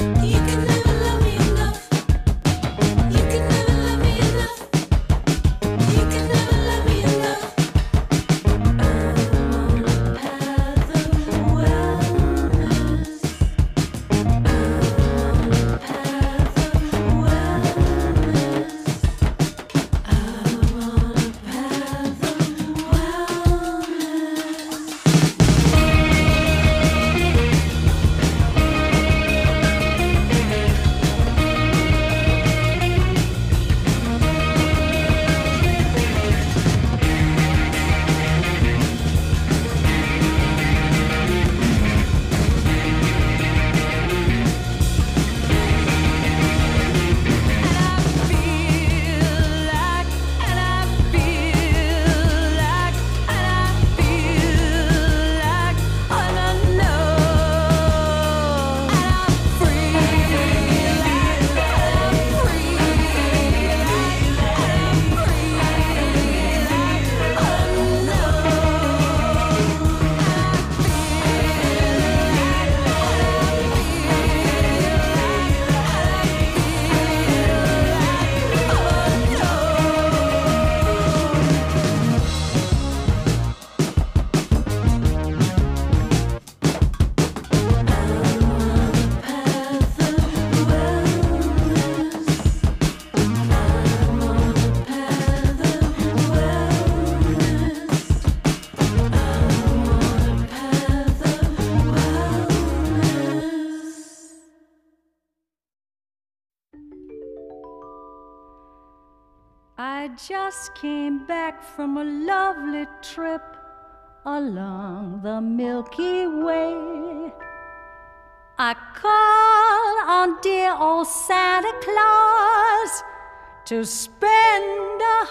I just came back from a lovely trip along the Milky Way. I called on dear old Santa Claus to spend a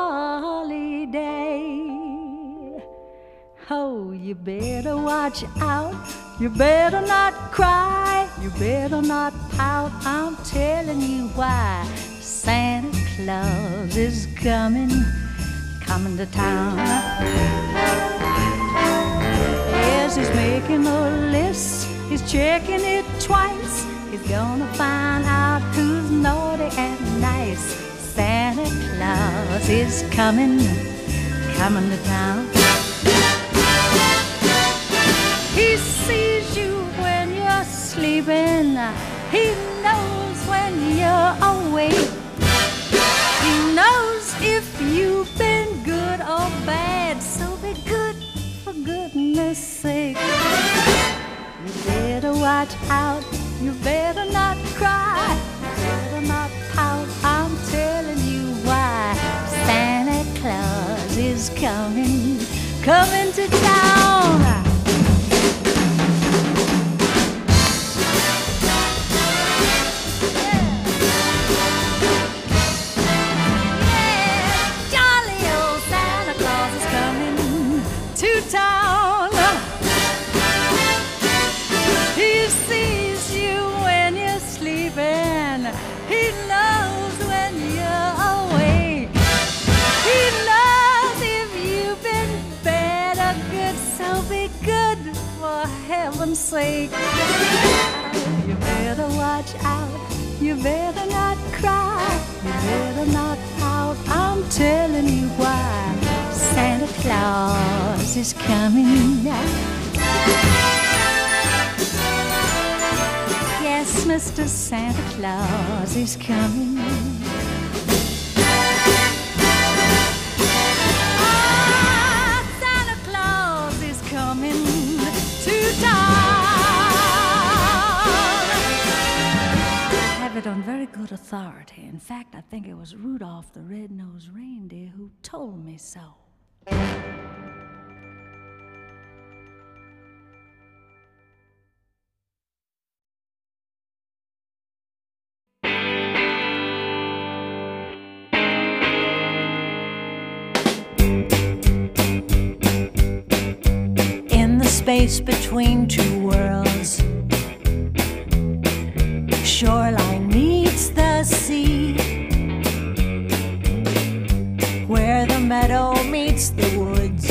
holiday. Oh, you better watch out, you better not cry, you better not pout, I'm telling you why. Santa Claus is coming to town. Yes, he's making a list, he's checking it twice. He's gonna find out who's naughty and nice. Santa Claus is coming to town. He sees you when you're sleeping, he knows when you're awake. He knows if you've been good or bad, so be good for goodness sake. You better watch out, you better not cry, you better not pout, I'm telling you why. Santa Claus is coming to town. Town. He sees you when you're sleeping, he knows when you're awake. He knows if you've been bad or good, so be good for heaven's sake. You better watch out, you better not cry, you better not pout, I'm telling you why. Santa Claus is coming. Yes, Mr. Santa Claus is coming. Ah, Santa Claus is coming to town. I have it on very good authority. In fact, I think it was Rudolph the Red-Nosed Reindeer who told me so. In the space between two worlds, shoreline meets the sea, where the meadow meets the woods,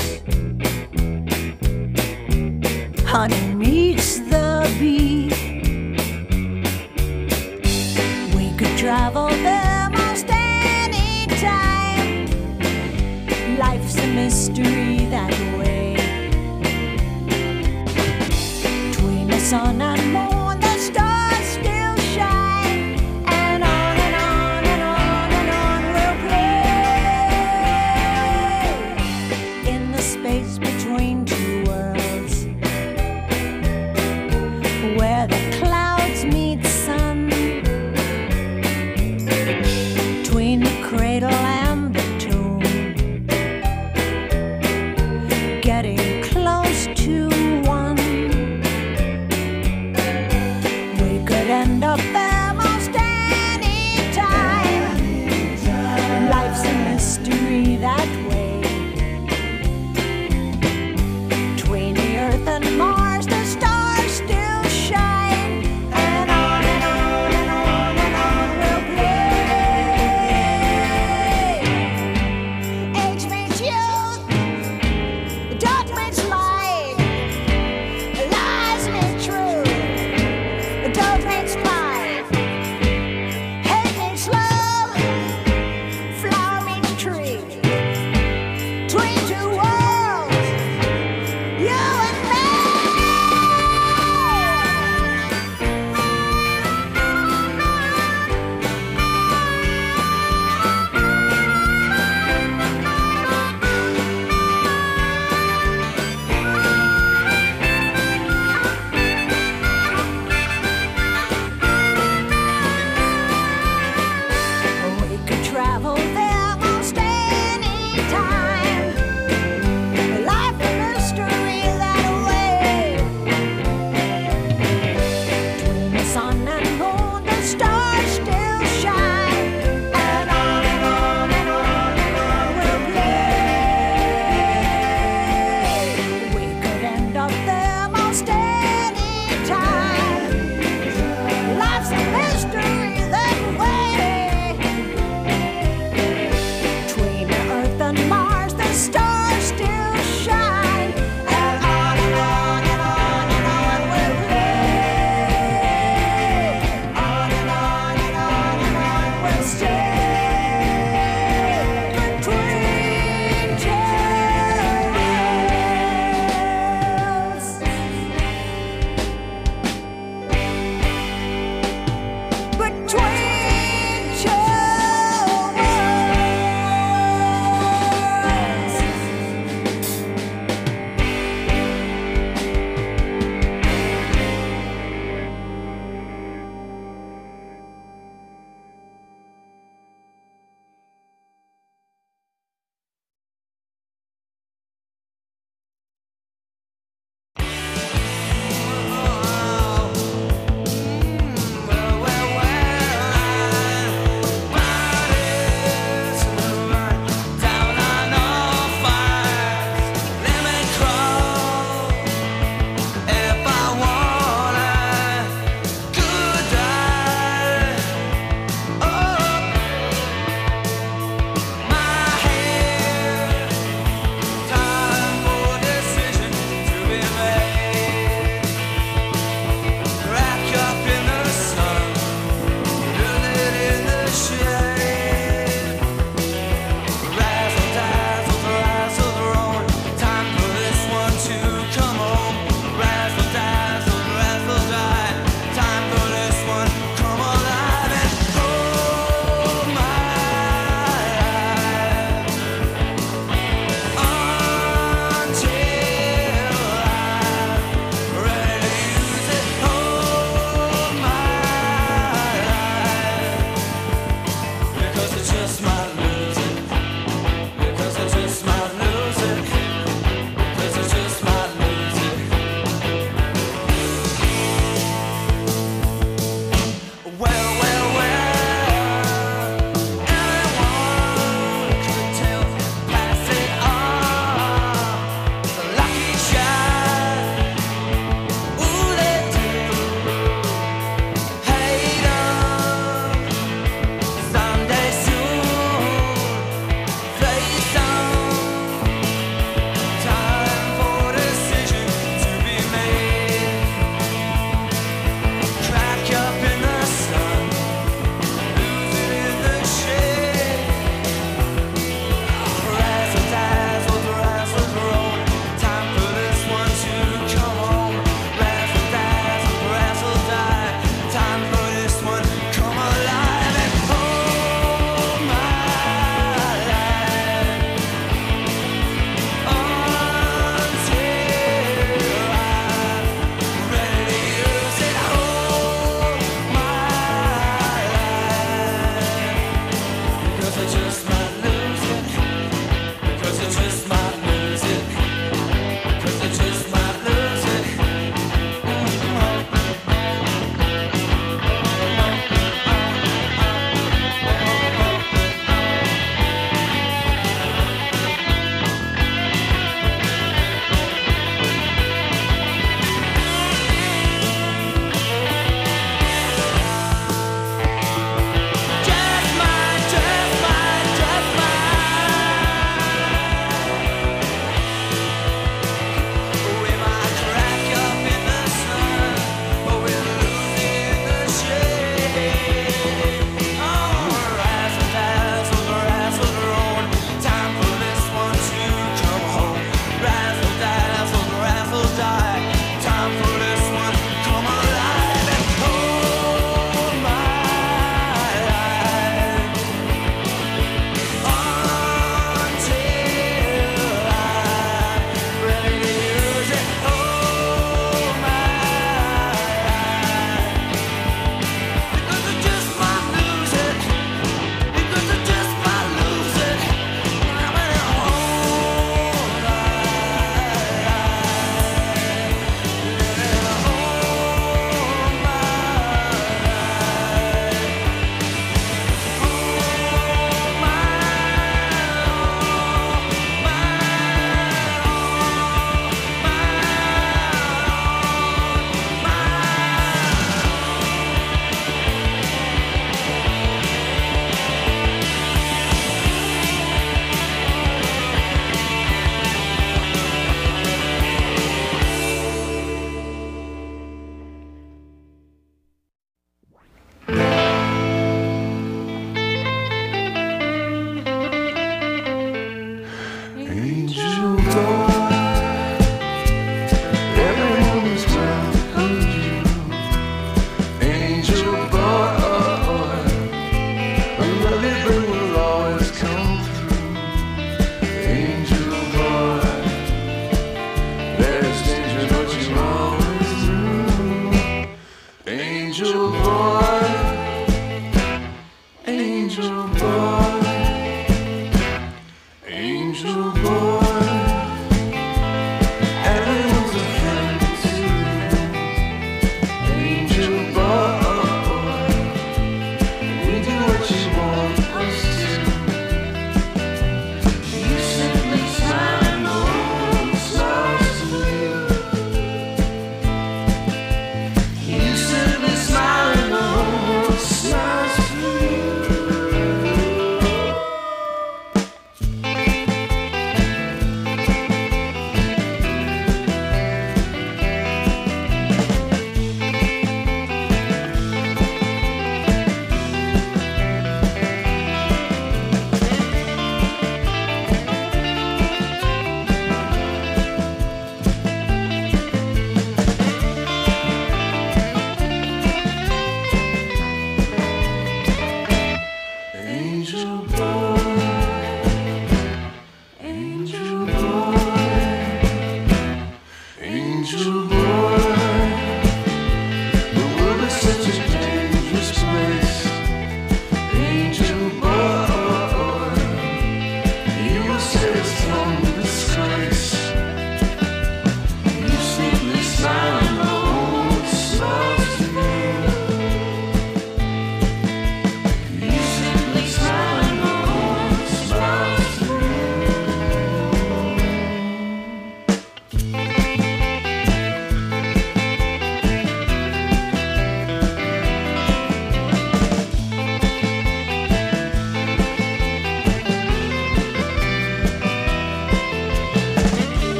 honey meets the bee. travel there most any time. Life's a mystery that way. Between the sun and moon, the stars still shine, and on and on and on and on we'll play in the space between two worlds, where the clouds meet sun, between the cradle and the tomb, getting close to one. We could end up there most any time. Life's a mystery that way. Between the earth and Mars, the stars still shine, and on and on and on and on we'll play. Age means youth, dark means light, lies mean truth, dope means fight, hate means love, flower means tree. Between two worlds, you and me.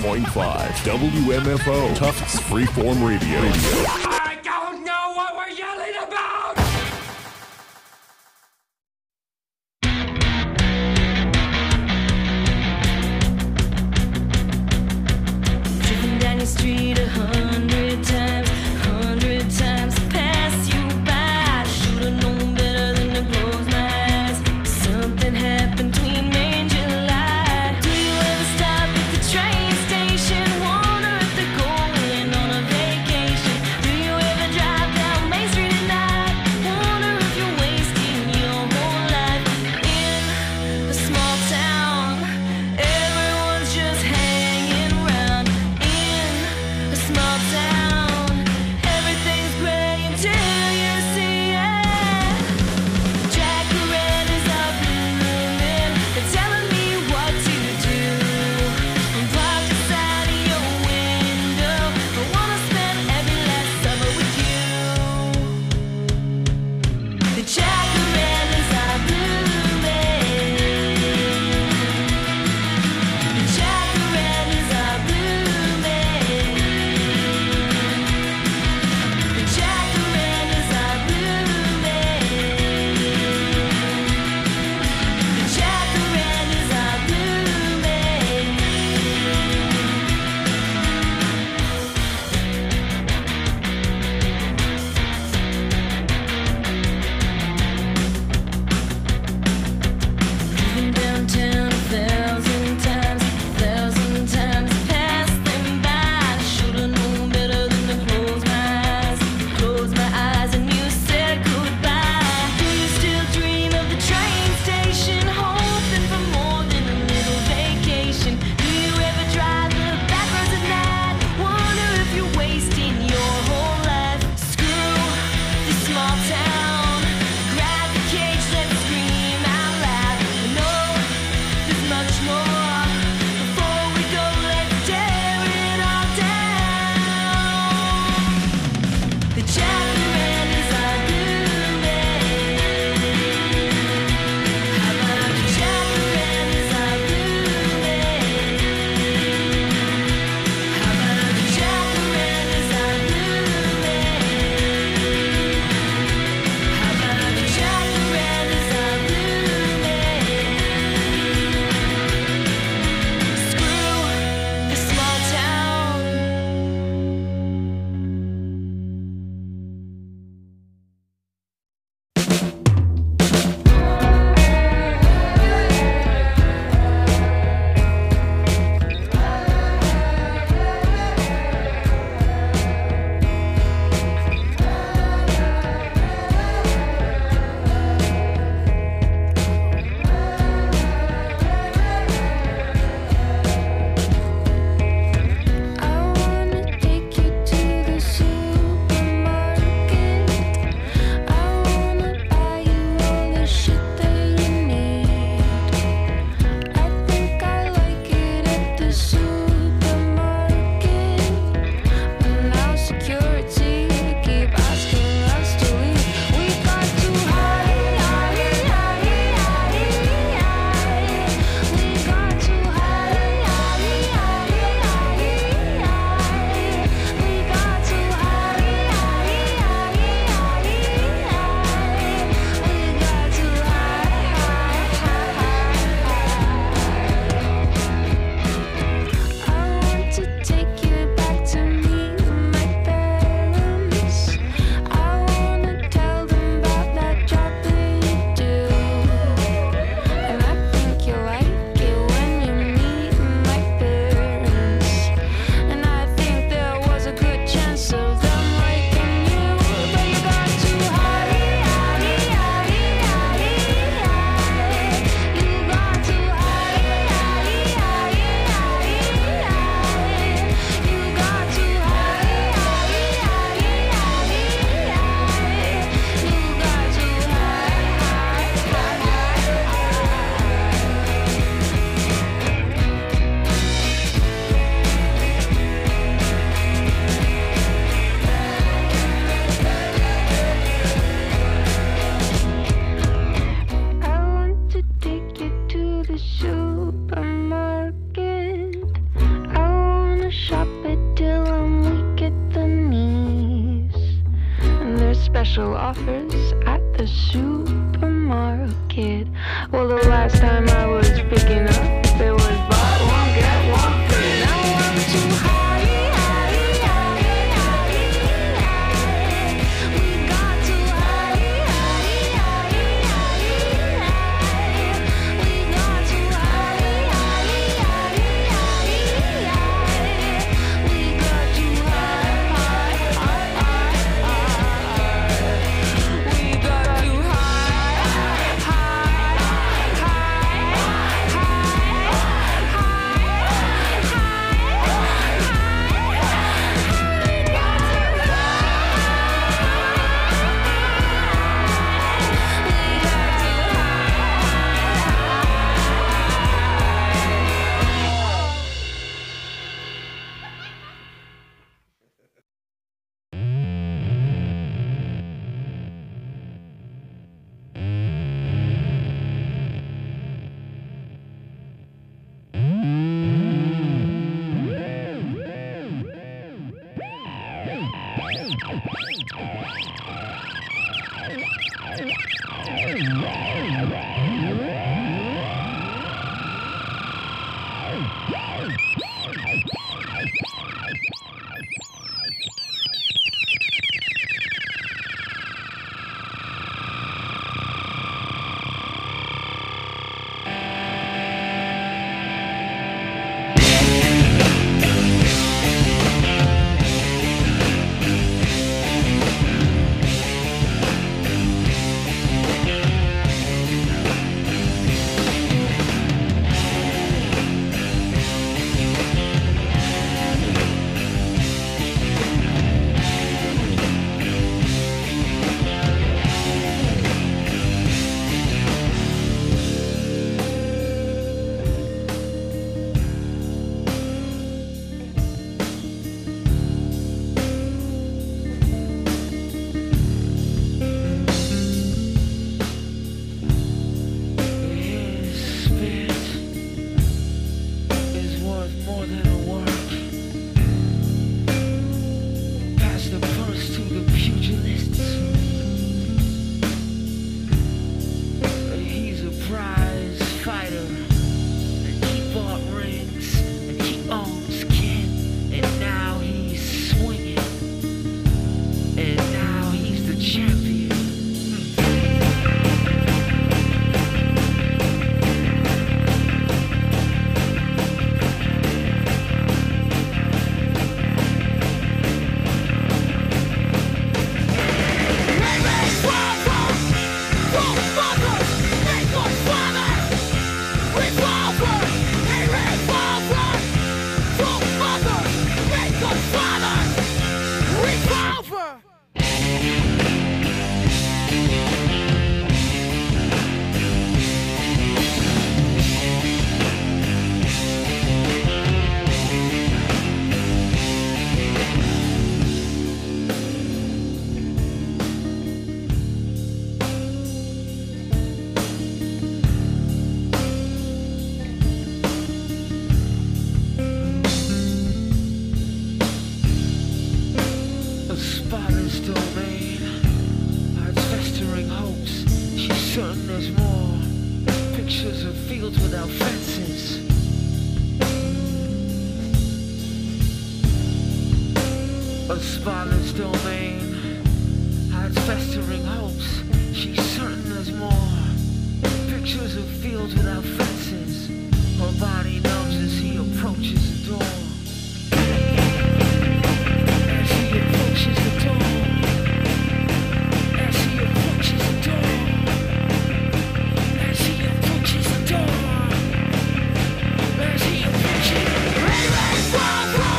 WMFO, Tufts Freeform Radio. I don't know what we're yelling about! Driven down your street 100 times to pass you by. Should've known better than to close my eyes. Something happened between May and July. Do you ever stop at the train station? Wonder if they're going on a vacation? Do you offers at the supermarket. Well, the last time I was picking up, there was buy one, get one free. Now I'm too high.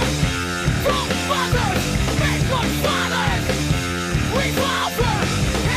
Revolver!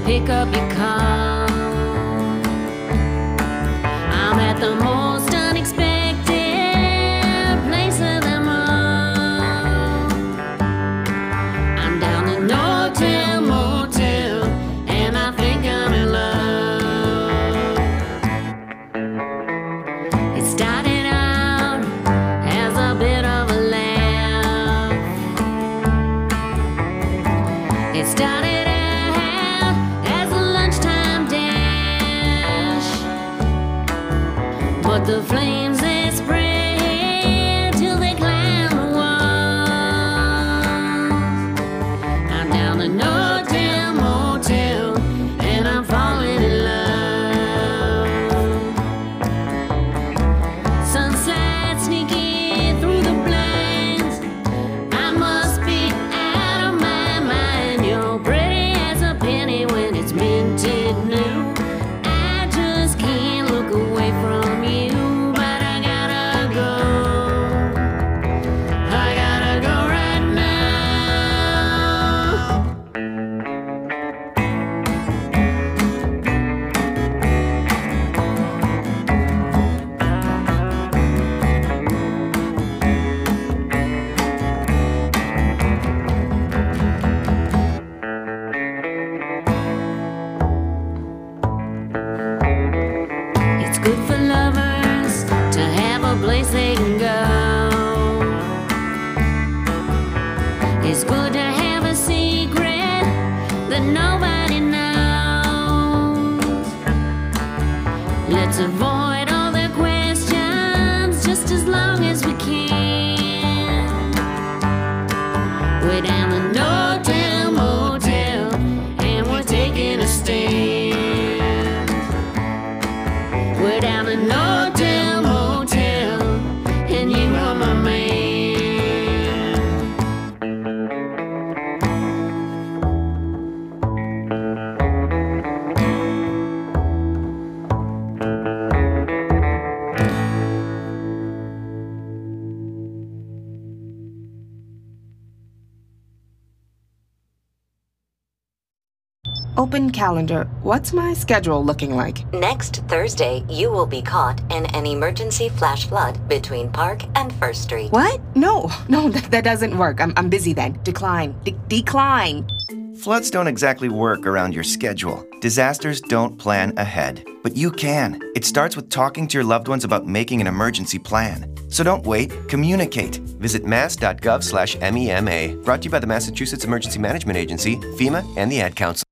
pick up your call. I'm at the most unexpected place of them all. I'm down in Nortel Motel, and I think I'm in love. It started out as a bit of a laugh. It started out as a lunchtime dash, but the flames they spread till they climb the walls. I'm down the Nortel Motel, and I'm falling in love. Sunset sneaking through the blinds. I must be out of my mind. You're pretty as a penny when it's minted new. I just can't look away from you, but I gotta go. I gotta go right now. It's good for lovers to have a place they can go. It's good to have a secret that nobody knows. Let's avoid all the questions just as long as we can. We're down the Nortel Motel, and we're taking a stand. We're down the Nortel Motel, and you are my man. Open calendar. What's my schedule looking like? Next Thursday, you will be caught in an emergency flash flood between Park and First Street. What? No, that doesn't work. I'm busy then. Decline. Decline. Floods don't exactly work around your schedule. Disasters don't plan ahead. But you can. It starts with talking to your loved ones about making an emergency plan. So don't wait, communicate. Visit mass.gov/MEMA. Brought to you by the Massachusetts Emergency Management Agency, FEMA, and the Ad Council.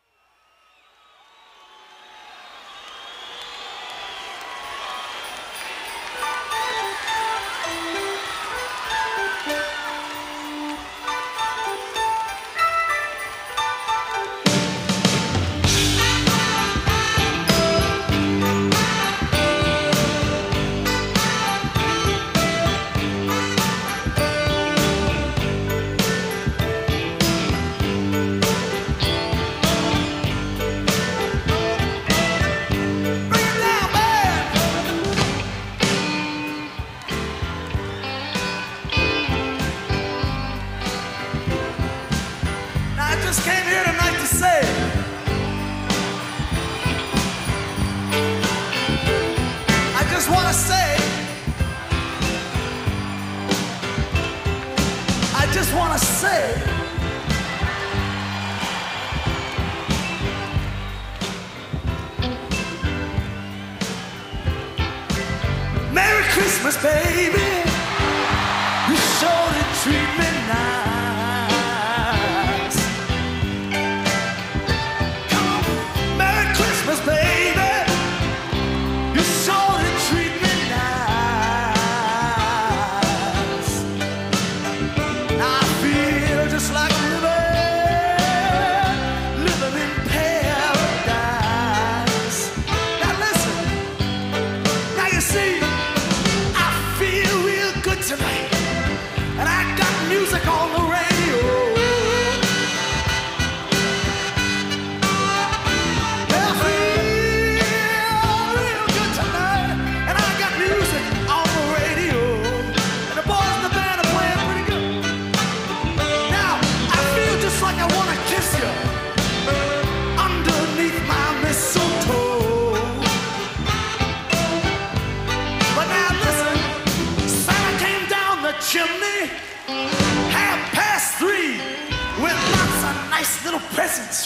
Merry Christmas, baby. You sure did treat me nice. Come on, Merry Christmas, baby. You sure did treat me nice. Now I feel just like I'm living in paradise. Now listen, now you see, I feel real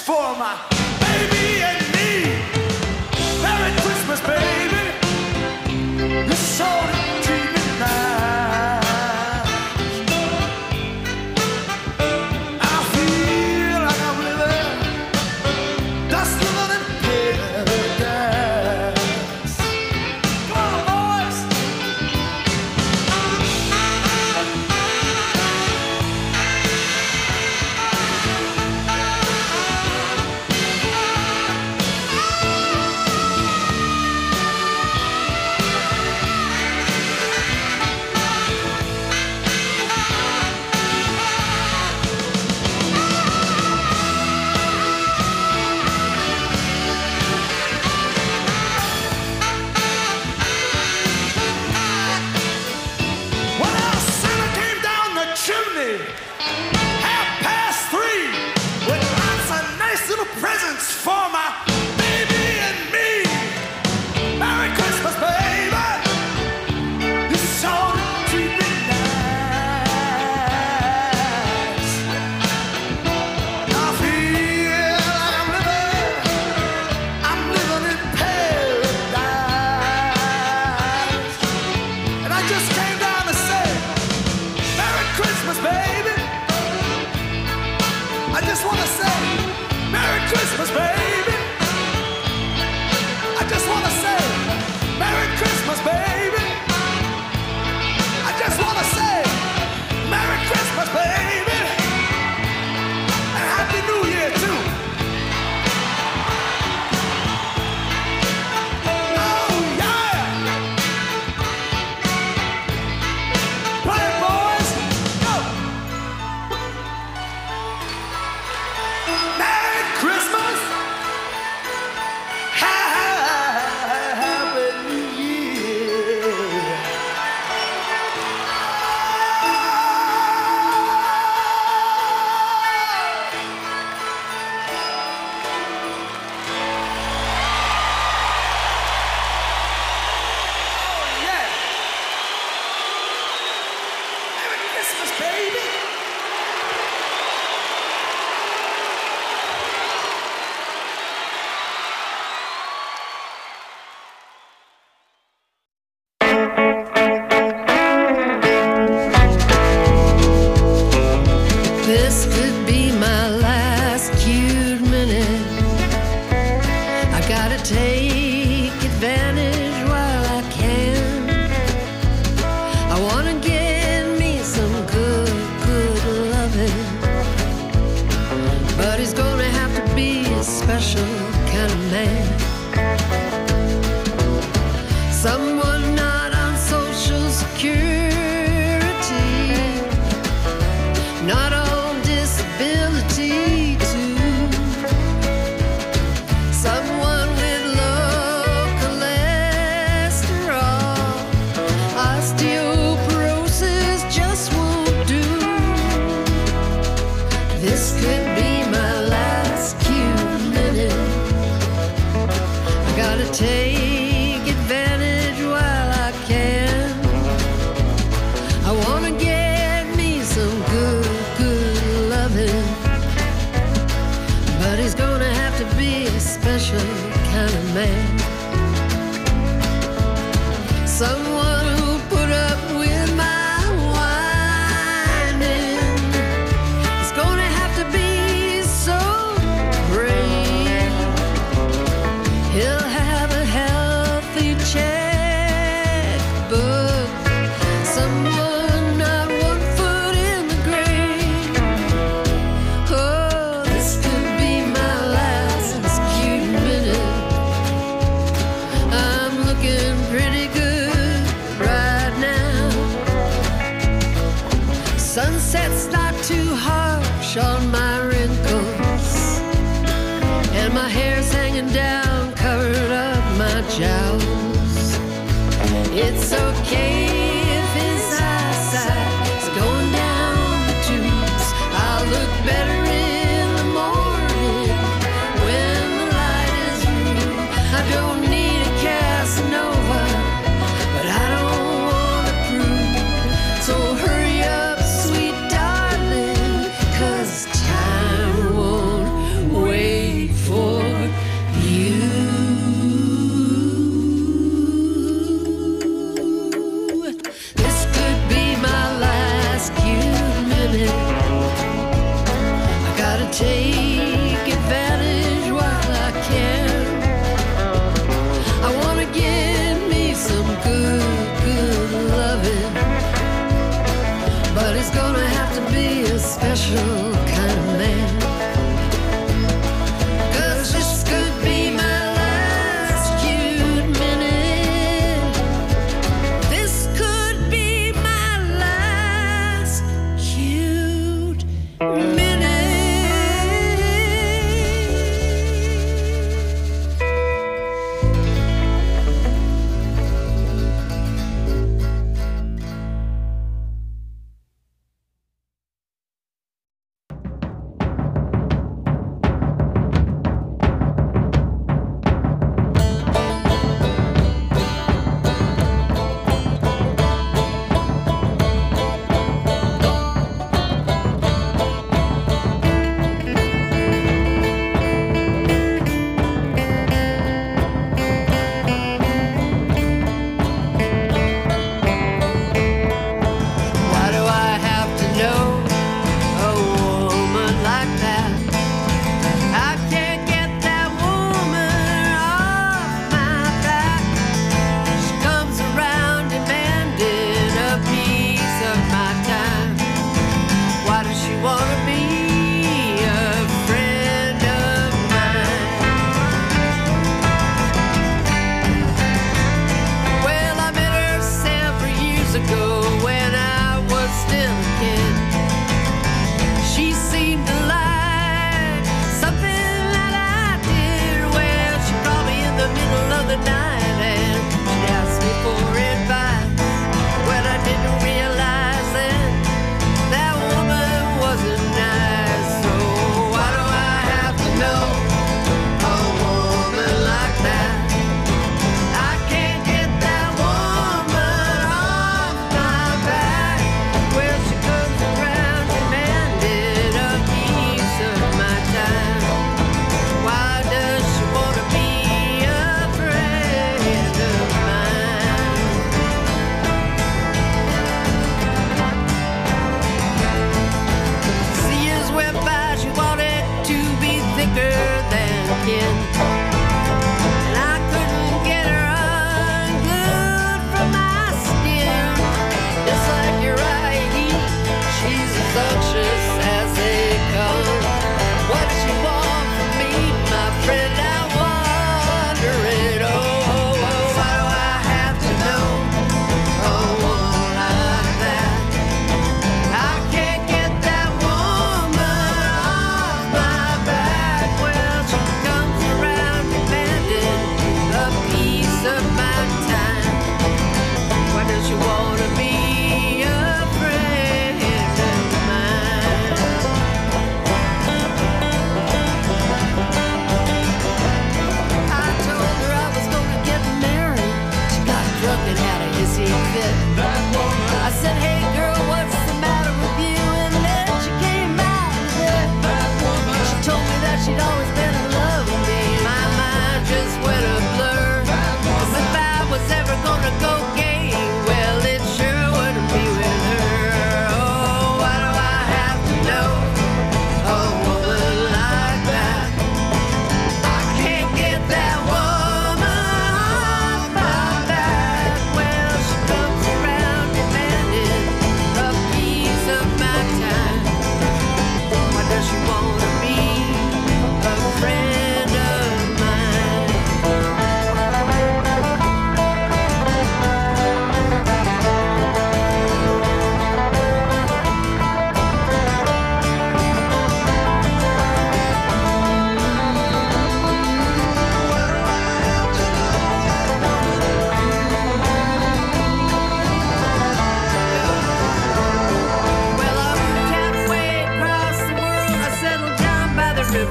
for my baby and me. Merry Christmas, baby. You sure did treat me nice. I feel like I'm living, just living in paradise. Come on, boys. When our Santa came down the chimney, 3:30, with lots of nice little presents for my baby and me. Merry Christmas, baby. You sure treat me nice. I feel like I'm living in paradise. And I just came down to say, Merry Christmas, baby. I just want to say, Merry Christmas, baby. I just want to say, Merry Christmas, baby. I just want to say, Merry Christmas, baby. And Happy New Year, too. Oh, yeah. Play it, boys. Go. Merry Christmas. Happy New Year. Oh, yeah. Merry Christmas, baby. This could be my last cute minute. I gotta take advantage while I can. I wanna get me some good, good loving. But he's gonna have to be a special kind of man. Someone not on Social Security, not on disability too. Someone with low cholesterol, osteoporosis just won't do. This could be my last cute minute. I gotta take advantage while I can. I wanna get me some good, good loving. But he's gonna have to be a special kind of man. Someone who'll put up with my whining. He's gonna have to be so brave. He'll have a healthy checkbook. Someone not 1 foot in the grave. Oh, this could be my last cute minute. I'm looking pretty good.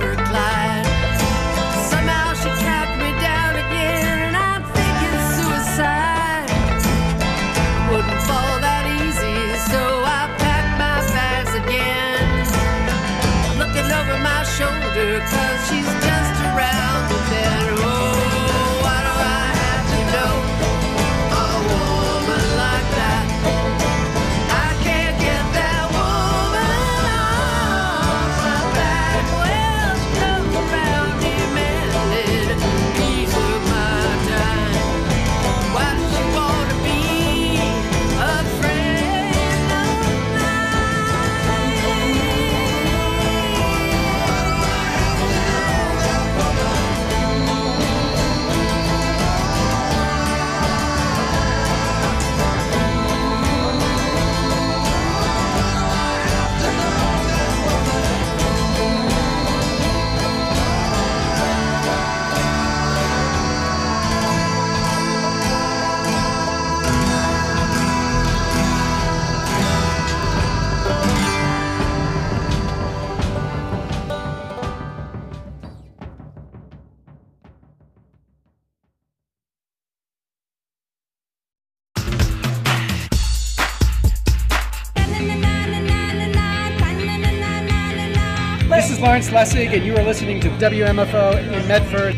River Clyde. Somehow she tracked me down again, and I'm thinking suicide wouldn't fall that easy, so I packed my bags again. I'm looking over my shoulder, 'cause she's just around the bend. Oh, why do I have to know a woman like that? I can't get that woman off my back. Well, she comes around demanding piece of my time. Why does she want to be a friend of This is Lawrence Lessig, and you are listening to WMFO in Medford.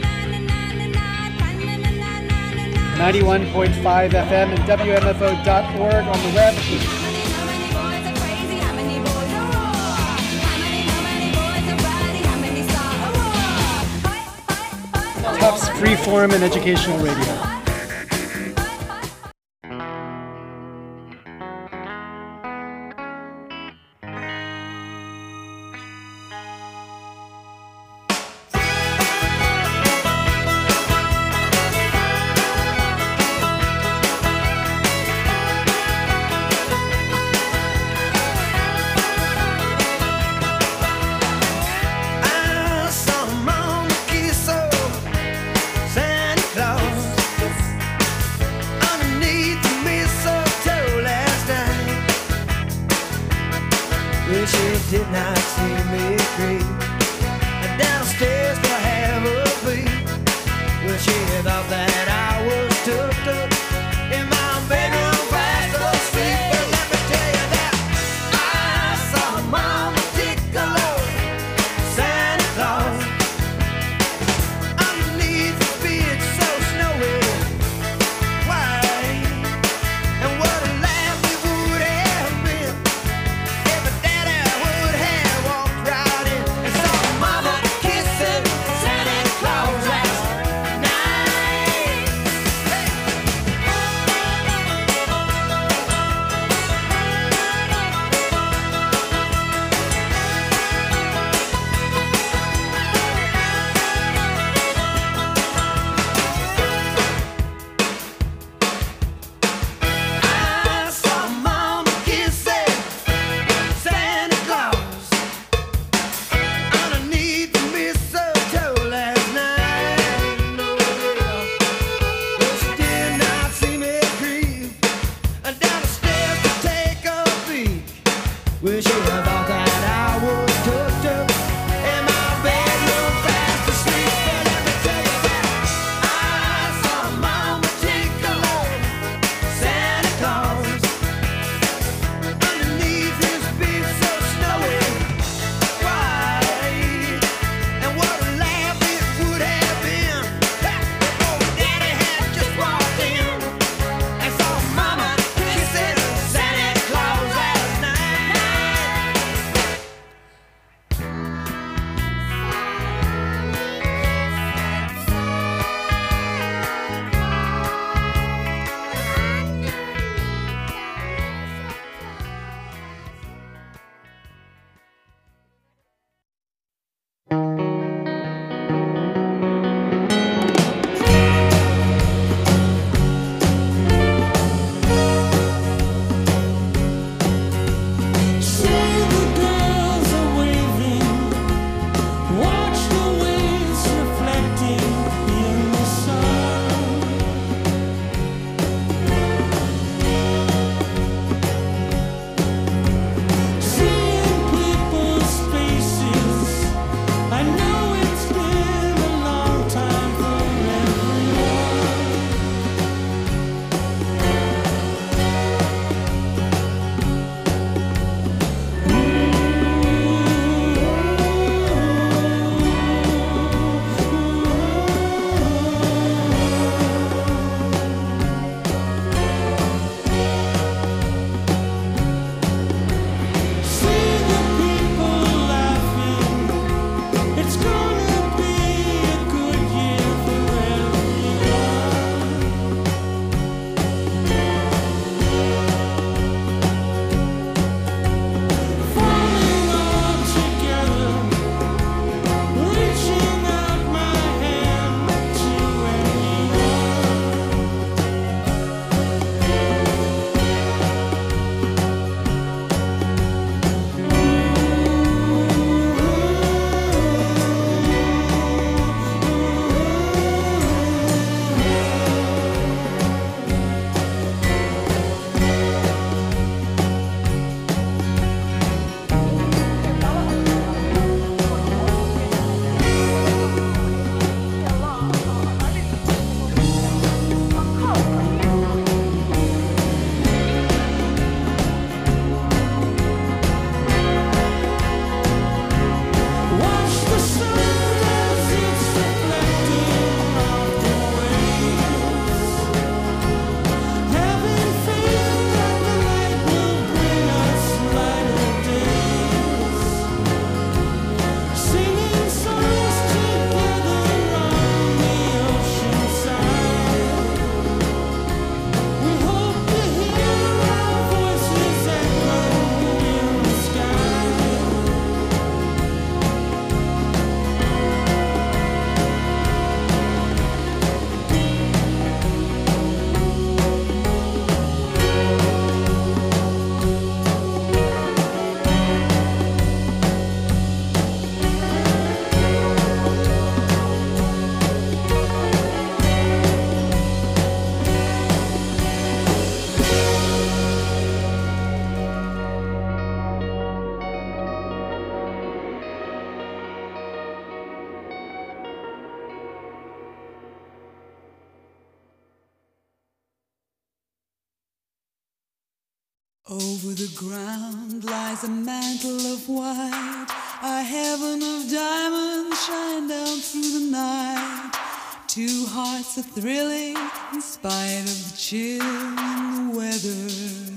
91.5 FM and WMFO.org on the web. Tufts Freeform and Educational Radio. I saw Mama kiss old Santa Claus underneath the mistletoe last night. Well, she did not see me creep downstairs to have a beat. Well, she thought that I was tucked up in my bedroom fast asleep. But let me tell you that I saw Mama tickle Santa Claus underneath the beard so snowy white. And what a laugh it would have been if a daddy would have walked right in Over the ground lies a mantle of white, a heaven of diamonds shine down through the night. Two hearts are thrilling in spite of the chill in the weather.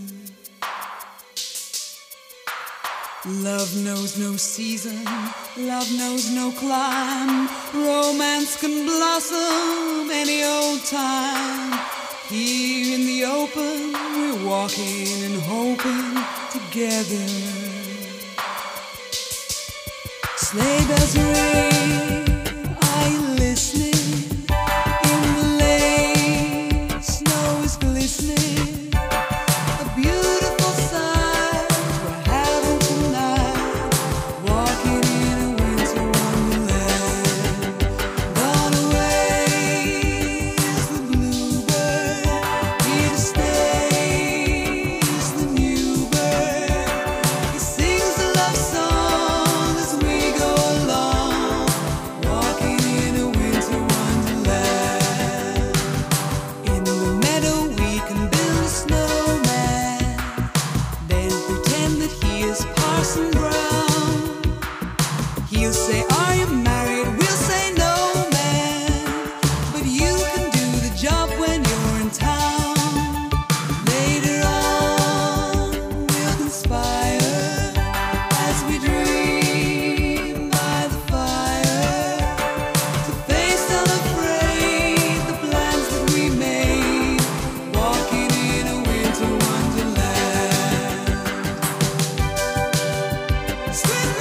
Love knows no season, love knows no clime. Romance can blossom any old time. Here in the open, we're walking and hoping together. Sleigh bells ring, are you listening? In the lane, snow is glistening. A beautiful sight we're having tonight. Walking in a winter wonderland. Gone away is the bluebird. Here to stay is the new bird. He sings a love song as we go along. Walking in a winter wonderland. In the meadow we can build a snowman. Then pretend that he is Parson Brown. He'll say, are you married? We'll say, no, man. But you can do the job when you're in town. Later on, we'll conspire as we dream by the fire to face unafraid the plans that we made. Walking in a winter wonderland. Sweet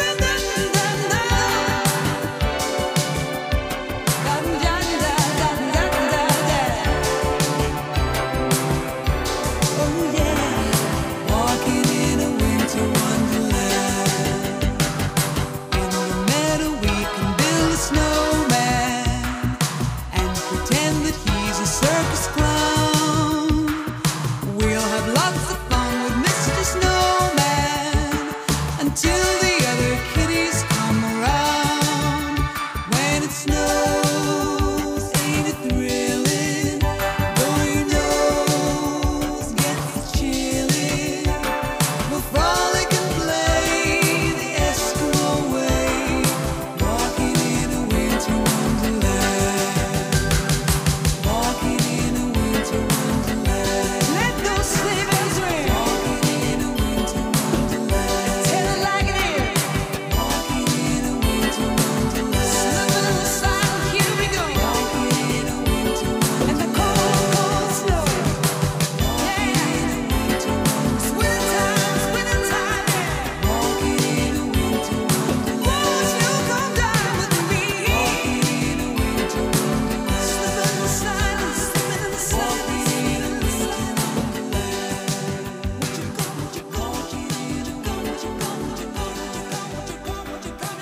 oh yeah, walking in a winter wonderland. In the meadow we can build a snowman and pretend that he's a circus clown. We'll have lots of fun with Mr. Snowman until the other kitties come around. When it snows, ain't it thrilling? Though your nose gets chilly, we'll frolic and play the Eskimo way. Walking in a winter wonderland. Walking in a winter wonderland. Let those sleigh bells ring. Walking in a winter wonderland. Tell it like it is. Walking in a winter wonderland. Slipping in the sun, here we go. Walking in a winter wonderland. And the cold, cold snow. Walking in a winter wonderland. Winter time, yeah. Walking in a winter wonderland. Won't you come down with me? Walking in a winter wonderland. Slipping in the sun, slipping in the sun. Walking in a winter wonderland. Would you come? Would you come? Would you come? Would you come? Would you come? Would you come? Would you come? Would you come? Would you come? Would you come?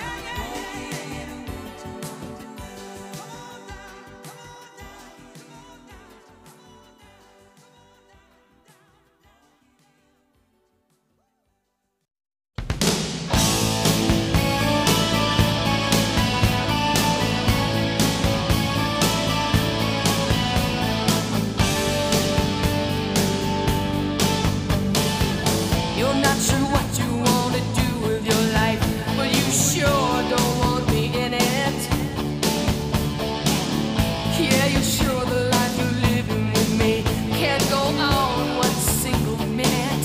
You're not sure what you want to do with your life, but you sure don't want me in it. Yeah, you're sure the life you're living with me can't go on one single minute.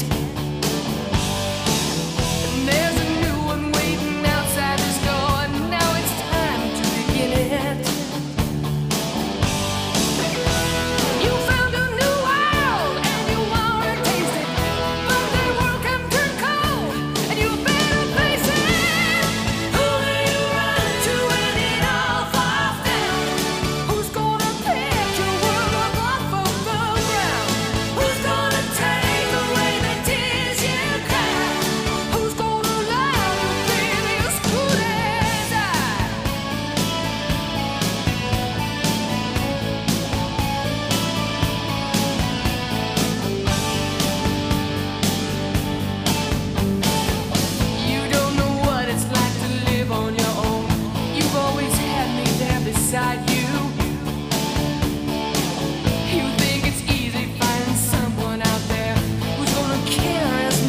And there's a new one waiting outside this door, and now it's time to begin it. You found a new world and you want to taste it, but that world can turn cold and you better face it. Who will you run to when it all falls down? Who's gonna pick your world up off of the ground? Who's gonna take away the tears you cry? Who's gonna love you, baby, as good as I? You don't know what it's like to live on your own. You've always had me there beside you. You think it's easy finding someone out there who's gonna care as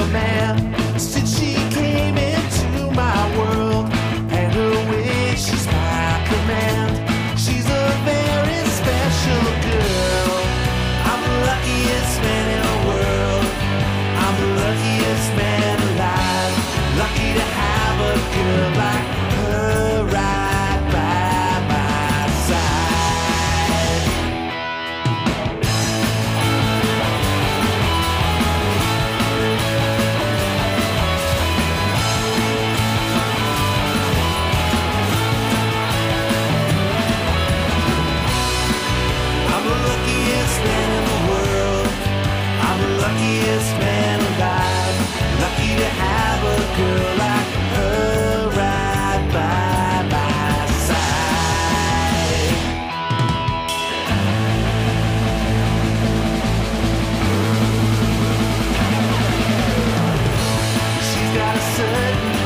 a man since she came into my world, and her way she's my command. She's a very special girl. I'm the luckiest man in the world. I'm the luckiest man alive. Lucky to have a girl like her right by my side. I'm the luckiest man in the world. I'm the luckiest man alive. Lucky to have a girl like her right by my side. She's got a certain